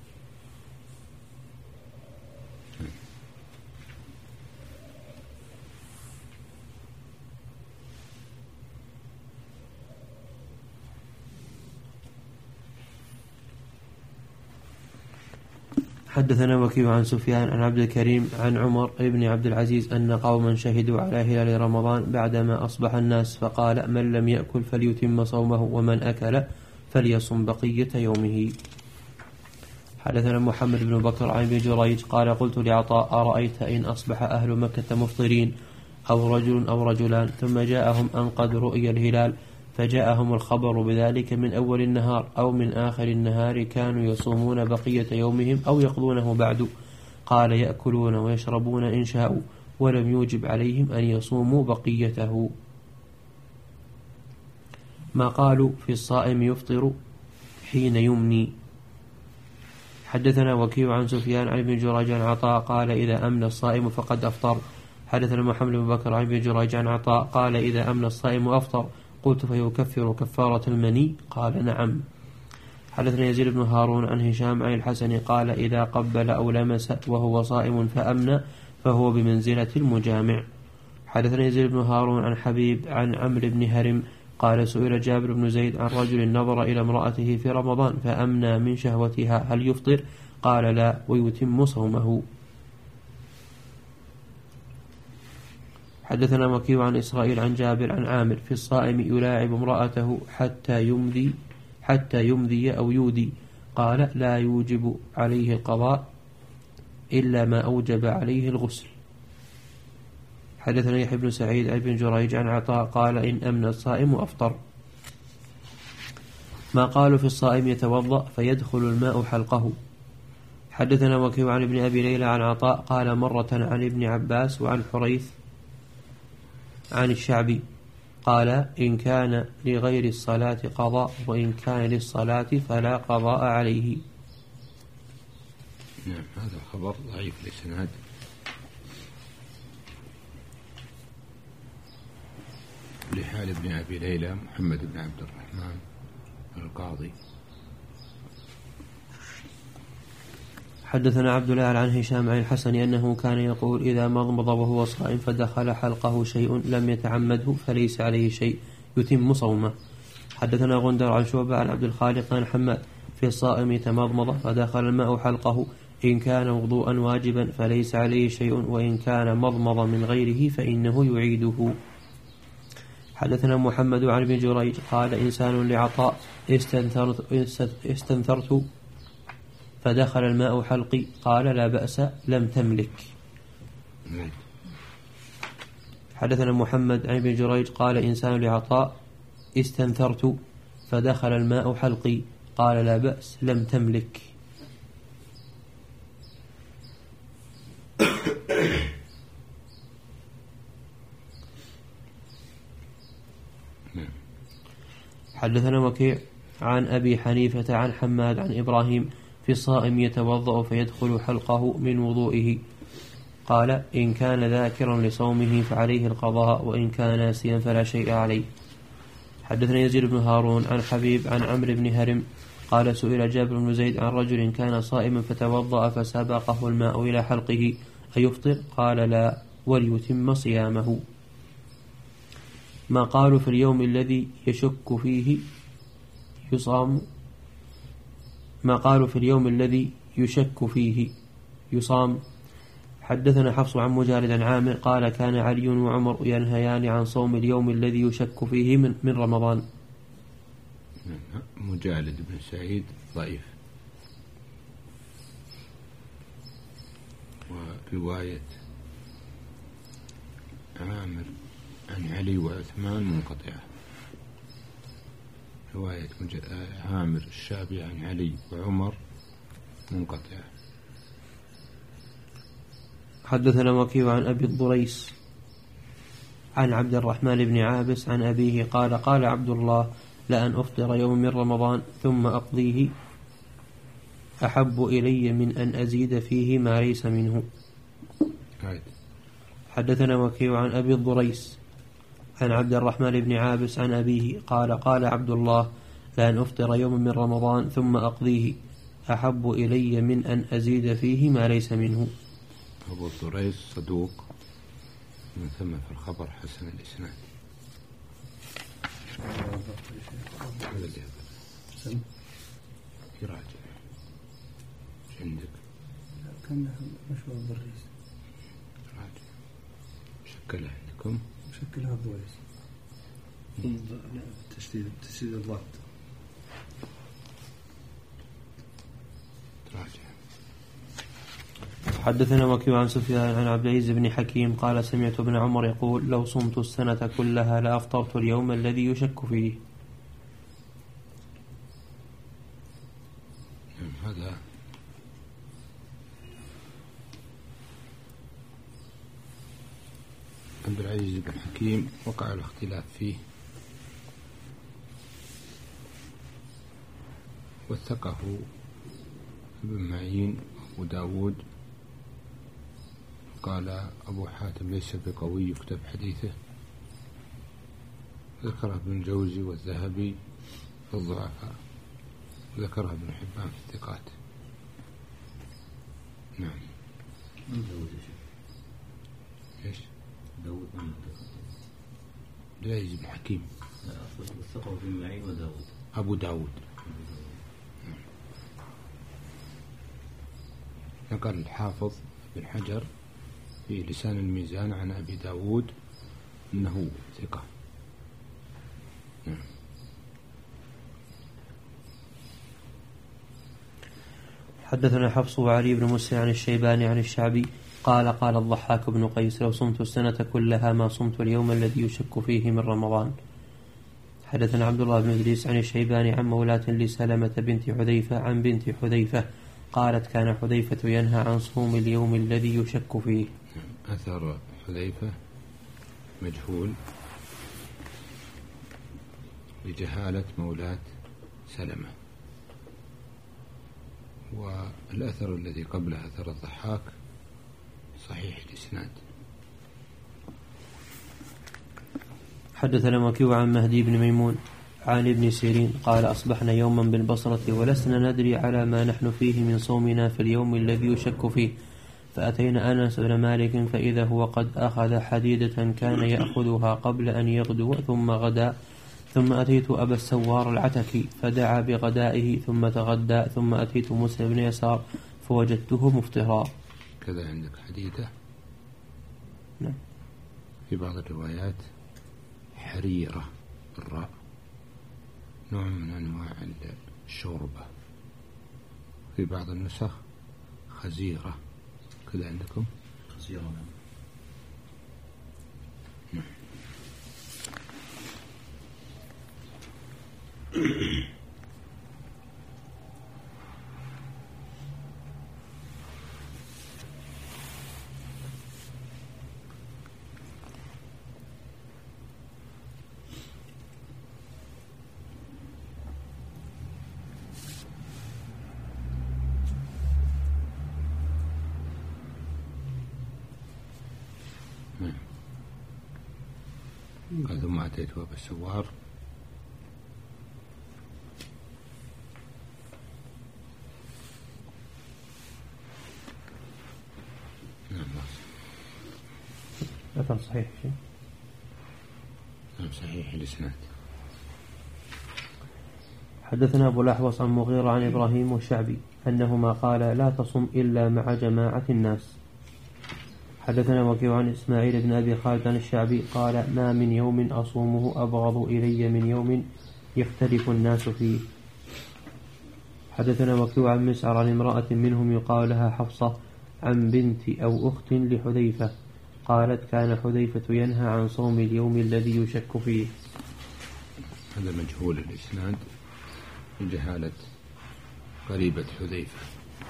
حدثنا وكيع عن سفيان عن عبد الكريم عن عمر بن عبد العزيز أن قوما شهدوا على هلال رمضان بعدما أصبح الناس فقال من لم يأكل فليتم صومه ومن أكل فليصم بقية يومه. حدثنا محمد بن بكر عن ابن جريج قال قلت لعطاء أرأيت إن أصبح أهل مكة مفطرين أو رجل أو رجلان ثم جاءهم أن قد رؤي الهلال فجاءهم الخبر بذلك من أول النهار أو من آخر النهار كانوا يصومون بقية يومهم أو يقضونه بعد؟ قال يأكلون ويشربون إن شاءوا ولم يوجب عليهم أن يصوموا بقيته. ما قالوا في الصائم يفطر حين يمني. حدثنا وكيع عن سفيان عن ابن جريج عن عطاء قال إذا أمن الصائم فقد أفطر. حدثنا محمد بن بكر عن ابن جريج عن عطاء قال إذا أمن الصائم أفطر. قلت فيكفر كفارة المني؟ قال نعم. حدثنا يزيد بن هارون عن هشام عن الحسن قال إذا قبل أو لمس وهو صائم فأمن فهو بمنزلة المجامع. حدثنا يزيد بن هارون عن حبيب عن عمرو بن هرم قال سئل جابر بن زيد عن رجل نظر إلى امرأته في رمضان فأمنى من شهوتها هل يفطر؟ قال لا ويتم صومه. حدثنا وكيع عن إسرائيل عن جابر عن عامر في الصائم يلاعب امرأته حتى يمذي أو يودي قال لا يوجب عليه القضاء إلا ما أوجب عليه الغسل. حدثنا يحيى بن سعيد عن بن جريج عن عطاء قال إن أمن الصائم أفطر. ما قالوا في الصائم يتوضأ فيدخل الماء حلقه. حدثنا وكيع عن ابن أبي ليلى عن عطاء قال مرة عن ابن عباس وعن حريث عن الشعبي قال إن كان لغير الصلاة قضاء وإن كان للصلاة فلا قضاء عليه. نعم هذا خبر ضعيف الإسناد لحال ابن أبي ليلى محمد بن عبد الرحمن القاضي. حدثنا عبد الله عن هشام عن الحسن أنه كان يقول إذا مضمض وهو صائم فدخل حلقه شيء لم يتعمده فليس عليه شيء يتم صومه. حدثنا غندر عن شعبة عن عبد الخالق عن حماد في الصائم تمضمض فدخل الماء حلقه إن كان وضوءا واجبا فليس عليه شيء وإن كان مضمض من غيره فإنه يعيده. حدثنا محمد عن ابن جريج قال إنسان لعطاء استنثرت فدخل الماء حلقي قال لا بأس لم تملك. حدثنا محمد عن ابن جريج قال إنسان لعطاء استنثرت فدخل الماء حلقي قال لا بأس لم تملك. حدثنا وكيع عن أبي حنيفة عن حماد عن إبراهيم في الصائم يتوضأ فيدخل حلقه من وضوئه قال إن كان ذاكرا لصومه فعليه القضاء وإن كان ناسيا فلا شيء عليه. حدثنا يزيد بن هارون عن حبيب عن عمرو بن هرم قال سئل جابر بن زيد عن رجل كان صائما فتوضأ فسبقه الماء إلى حلقه أيفطر؟ قال لا وليتم صيامه. ما قالوا في اليوم الذي يشك فيه يصام ما قالوا في اليوم الذي يشك فيه يصام. حدثنا حفص عن مجالد عن عامر قال كان علي وعمر ينهيان عن صوم اليوم الذي يشك فيه من رمضان. مجالد بن سعيد ضعيف. ورواية عامر عن علي وعثمان منقطعة. رواية عامر الشعبي عن علي وعمر منقطعة. حدثنا وكيع عن أبي الضريس عن عبد الرحمن بن عابس عن أبيه قال قال عبد الله لأن أفطر يوم من رمضان ثم أقضيه أحب إلي من أن أزيد فيه ما ليس منه. حدثنا وكيع عن أبي الضريس عن عبد الرحمن بن عابس عن أبيه قال قال عبد الله لأن أفطر يوم من رمضان ثم أقضيه أحب إلي من أن أزيد فيه ما ليس منه. أبو الضريس صدوق من ثم في الخبر حسن الإسناد. يراجع عندك كان مشروع الضريس راجع شكلها عندكم شكلها الضريس تشديد الضغط. راجع. حدثنا وكيع عن سفيان عن عبد العزيز بن حكيم قال سمعت ابن عمر يقول لو صمت السنة كلها لأفطرت اليوم الذي يشك فيه. هذا عبد العزيز بن حكيم وقع الاختلاف فيه وثقه ابن معين وابو داود. قال أبو حاتم ليس بقوي يكتب حديثه. ذكر ابن الجوزي والذهبي في الضعفاء ذكرها ابن حبان في الثقات. نعم. من داود يا شيخ؟ ايش؟ داود من الثقة؟ دايز بن حكيم. لا، الثقة في معين وداود. أبو داود. نقل الحافظ بن حجر في لسان الميزان عن أبي داود أنه ثقة. نعم. حدثنا حفص وعلي بن مسلم عن الشيباني عن الشعبي قال قال الضحاك بن قيس لو صمت السنة كلها ما صمت اليوم الذي يشك فيه من رمضان. حدثنا عبد الله بن إدريس عن الشيباني عن مولاة لسلمة بنت حذيفة عن بنت حذيفة قالت كان حذيفة ينهى عن صوم اليوم الذي يشك فيه. أثر حذيفة مجهول لجهالة مولاة سلمة، والأثر الذي قبله أثر الضحاك صحيح الإسناد. حدثنا وكيع عن مهدي بن ميمون عن ابن سيرين قال أصبحنا يوما بالبصرة ولسنا ندري على ما نحن فيه من صومنا في اليوم الذي يشك فيه، فأتينا أنس بن مالك فإذا هو قد أخذ حديدة كان يأخذها قبل أن يغدو ثم غدا، ثم أتيت أبا السوار العتكي فدعا بغدائه ثم تغدى، ثم أتيت موسى بن يسار فوجدته مفطرا. كذا عندك حديدة. نعم. في بعض الروايات حريرة بالراء، نوع من أنواع الشوربة. في بعض النسخ خزيرة. كذا عندكم خزيرة. نعم. قال ثم أتيت أبا السوار أثر صحيح شيء. نعم صحيح الإسناد. حدثنا أبو الأحوص عن مغيرة عن إبراهيم والشعبي أنهما قال لا تصم إلا مع جماعة الناس. حدثنا وكيع عن إسماعيل بن أبي خالد عن الشعبي قال ما من يوم أصومه أبغض إلي من يوم يختلف الناس فيه. حدثنا وكيع عن مسعر عن امرأة منهم يقال لها حفصة عن بنت أو أخت لحذيفة قالت كان حذيفة ينهى عن صوم اليوم الذي يشك فيه. هذا مجهول الإسناد من جهالة قريبة حذيفة.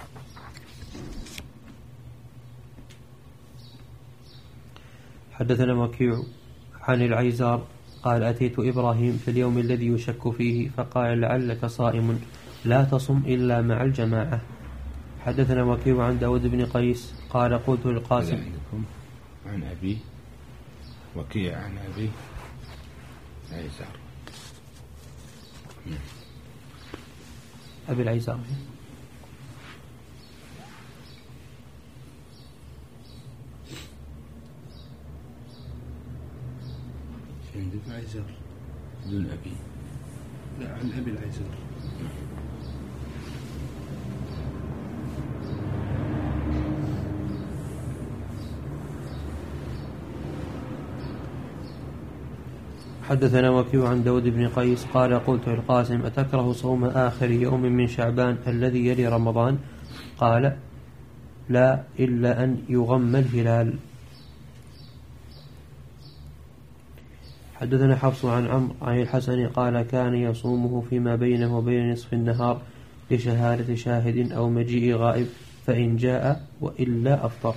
حدثنا وكيع عن العيزار قال أتيت إبراهيم في اليوم الذي يشك فيه فقال لعلك صائم لا تصم إلا مع الجماعة. حدثنا وكيع عن داود بن قيس قال قلت للقاسم عندكم عن أبي وكيع عن أبي العيزار. أبي العيزار عندك العيزار دون أبي. لا عن أبي العيزار. حدثنا وكيع عن داود بن قيس قال قلت القاسم أتكره صوم آخر يوم من شعبان الذي يلي رمضان؟ قال لا إلا أن يغم الهلال. حدثنا حفص عن عمرو عن الحسن قال كان يصومه فيما بينه وبين نصف النهار لشهادة شاهد أو مجيء غائب فإن جاء وإلا أفطر.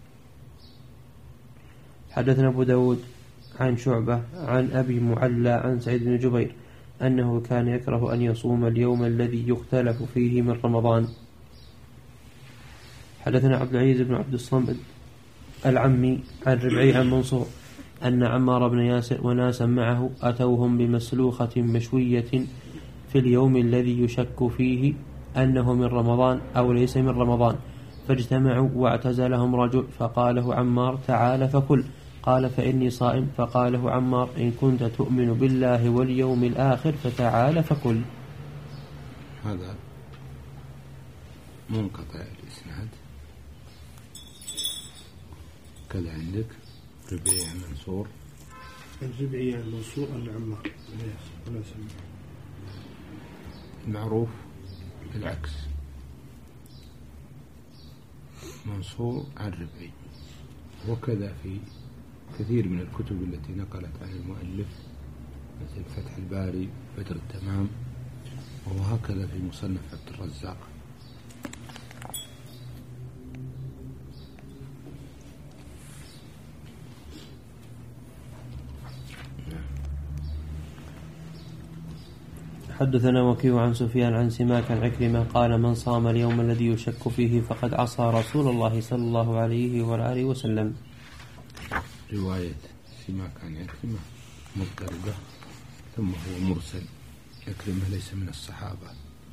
حدثنا أبو داود عن شعبة عن أبي معلى عن سعيد بن جبير أنه كان يكره أن يصوم اليوم الذي يختلف فيه من رمضان. حدثنا عبد العزيز بن عبد الصمد العمي عن ربعي عن منصور أن عمار بن ياسر وناسا معه أتوهم بمسلوخة مشوية في اليوم الذي يشك فيه أنه من رمضان أو ليس من رمضان، فاجتمعوا واعتزلهم رجل فقاله عمار تعال فكل، قال فإني صائم، فقاله عمار إن كنت تؤمن بالله واليوم الآخر فتعال فكل. هذا منقطع الإسناد. كذا عندك ربيع منصور، الربيع منصور العمار المعروف العكس، منصور عن ربيع. وكذا في كثير من الكتب التي نقلت عن المؤلف مثل فتح الباري، بدر التمام، وهكذا في مصنف عبد الرزاق. حدثنا وكيع عن سفيان عن سماك عن عكرمة قال من صام اليوم الذي يشك فيه فقد عصى رسول الله صلى الله عليه وآله وسلم. رواية سماك عن عكرمة مضطربة، ثم هو مرسل، عكرمة ليس من الصحابة.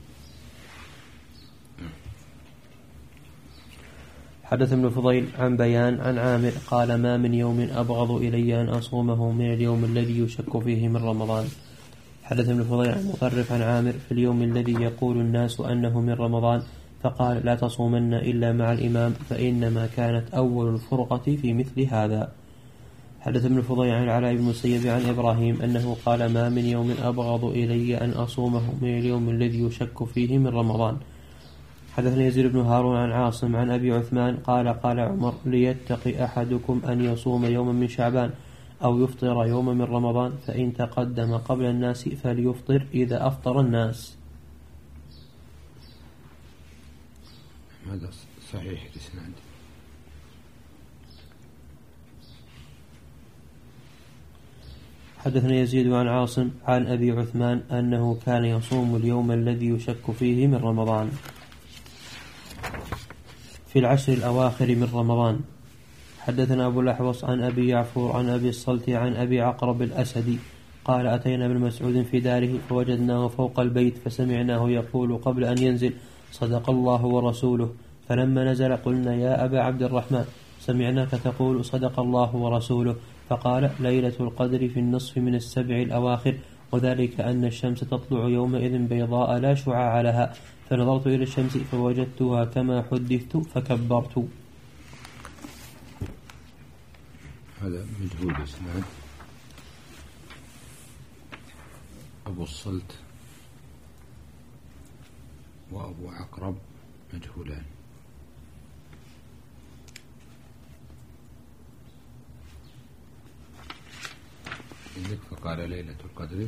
حدث ابن فضيل عن بيان عن عامر قال ما من يوم أبغض إلي أن أصومه من اليوم الذي يشك فيه من رمضان. حدث ابن فضيل عن مطرف عن عامر في اليوم الذي يقول الناس أنه من رمضان، فقال لا تصومن إلا مع الإمام فإنما كانت أول الفرقة في مثل هذا. حدث ابن فضيل عن العلاء بن المسيب عن إبراهيم أنه قال ما من يوم أبغض إلي أن أصومه من اليوم الذي يشك فيه من رمضان. حدثنا يزيد بن هارون عن عاصم عن أبي عثمان قال قال عمر ليتقي أحدكم أن يصوم يوما من شعبان أو يفطر يوما من رمضان، فإن تقدم قبل الناس فليفطر إذا أفطر الناس. هذا صحيح الإسناد. حدثنا يزيد عن عاصم عن أبي عثمان أنه كان يصوم اليوم الذي يشك فيه من رمضان في العشر الأواخر من رمضان. حدثنا أبو الأحوص عن أبي يعفور عن أبي الصلت عن أبي عقرب الأسدي قال أتينا ابن مسعود في داره فوجدناه فوق البيت فسمعناه يقول قبل أن ينزل صدق الله ورسوله، فلما نزل قلنا يا أبا عبد الرحمن سمعناك تقول صدق الله ورسوله، فقال ليلة القدر في النصف من السبع الأواخر، وذلك أن الشمس تطلع يومئذ بيضاء لا شعاع لها، فنظرت إلى الشمس فوجدتها كما حدثت فكبرت. هذا مجهول الإسناد. أبو الصلت وأبو عقرب مجهولان. عندك فقال ليلة القدر،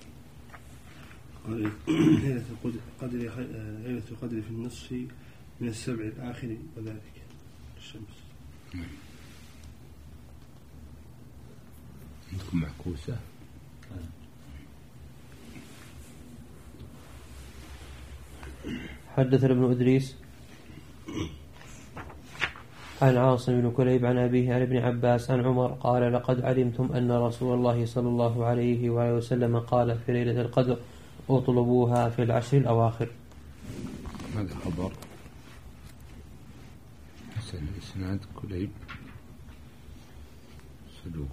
قال ليلة القدر في النصف من السبع الآخر وذلك الشمس. عندكم معكوسة. حدثنا ابن إدريس عن عاصم بن كليب عن أبيه عن ابن عباس عن عمر قال لقد علمتم أن رسول الله صلى الله عليه وآله وسلم قال في ليلة القدر اطلبوها في العشر الأواخر. هذا خبر حسن الإسناد. كليب صدوق.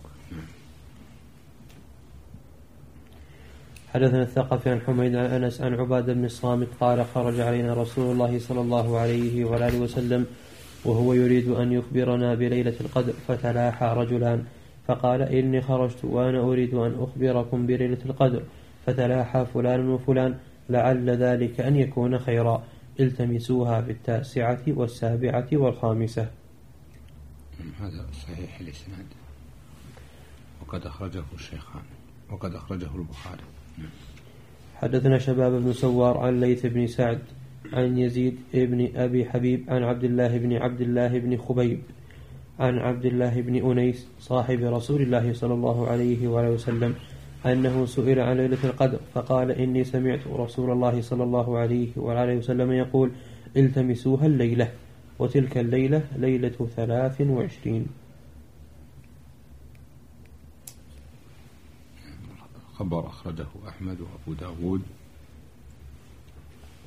حدثنا الثقفي عن حميد عن أنس عن عبادة بن الصامت قال خرج علينا رسول الله صلى الله عليه وآله وسلم وهو يريد أن يخبرنا بليلة القدر، فتلاحى رجلان فقال إني خرجت وأنا أريد أن أخبركم بليلة القدر، فتلاحى فلان وفلان لعل ذلك أن يكون خيرا، التمسوها في 9 و7 و5. هذا صحيح الإسناد، وقد أخرجه الشيخان وقد أخرجه البخاري. حدثنا شباب بن سوار عن ليث بن سعد عن يزيد بن أبي حبيب عن عبد الله بن خبيب عن عبد الله بن أنيس صاحب رسول الله صلى الله عليه وآله وسلم أنه سئل عن ليلة القدر فقال إني سمعت رسول الله صلى الله عليه وآله وسلم يقول التمسوها الليلة، وتلك الليلة ليلة 23. خبر أخرجه أحمد وأبو داود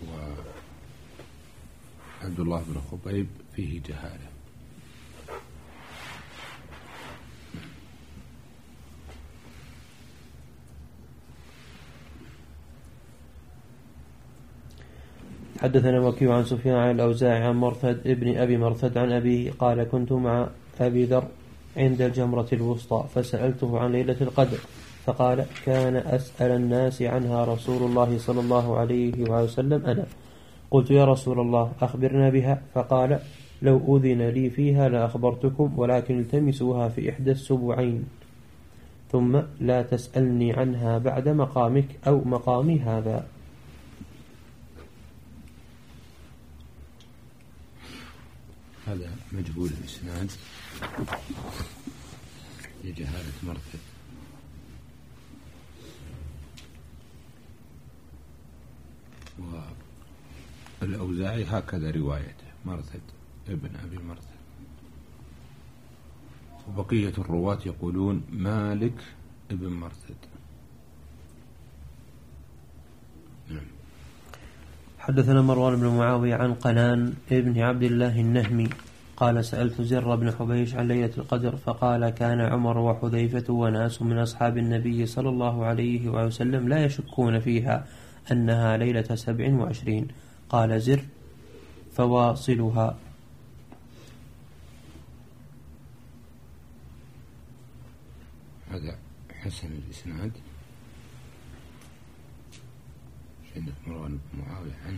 وعبد الله بن خبيب فيه جهالة. حدثنا وكيع عن سفيان عن الأوزاعي عن مرثد ابن أبي مرثد عن أبيه قال كنت مع أبي ذر عند الجمرة الوسطى فسألته عن ليلة القدر فقال كان أسأل الناس عنها رسول الله صلى الله عليه وسلم أنا. قلت يا رسول الله أخبرنا بها، فقال لو أذن لي فيها لأخبرتكم ولكن التمسوها في إحدى السبعين ثم لا تسألني عنها بعد مقامك أو مقامي هذا. هذا مجهول الإسناد لجهالة مرثد، والأوزاعي هكذا روايته مرثد ابن أبي مرثد، وبقية الرواة يقولون مالك ابن مرثد. نعم. حدثنا مروان بن معاوية عن قنان ابن عبد الله النهمي قال سألت زر بن حبيش عن ليلة القدر فقال كان عمر وحذيفة وناس من أصحاب النبي صلى الله عليه وسلم لا يشكون فيها أنها ليلة 27. قال زر فواصلها. هذا حسن الإسناد. عندك مروان بن معاوية عنه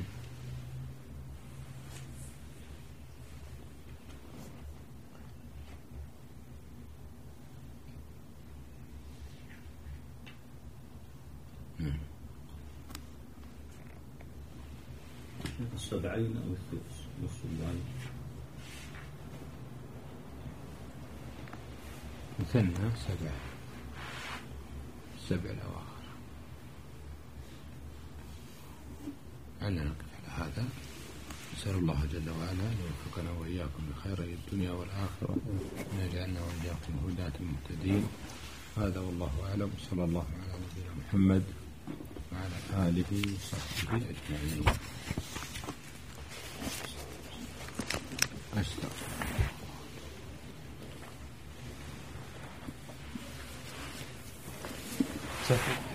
السبعين أو السبعين مثنى سبع الأواخر. علنا نقف على هذا. نسأل الله جل وعلا أن يوفقنا وإياكم بخير الدنيا والآخرة وأن يجعلنا وإياكم هداة مهتدين. هذا والله أعلم. صلى الله على نبينا محمد وعلى آله وصحبه أجمعين. أستغفر.